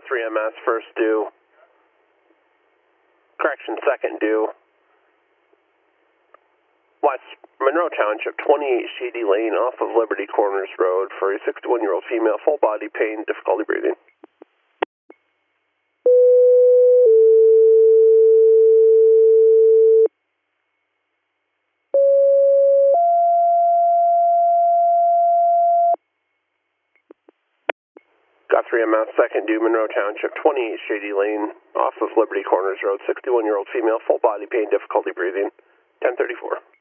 3 MS, first due. Correction, second due. West Monroe Township, 28 Shady Lane off of Liberty Corners Road for a 61-year-old female, full body pain, difficulty breathing. Got 3 MS, second due, Monroe Township, 28 Shady Lane off of Liberty Corners Road, 61-year-old female, full body pain, difficulty breathing, 1034.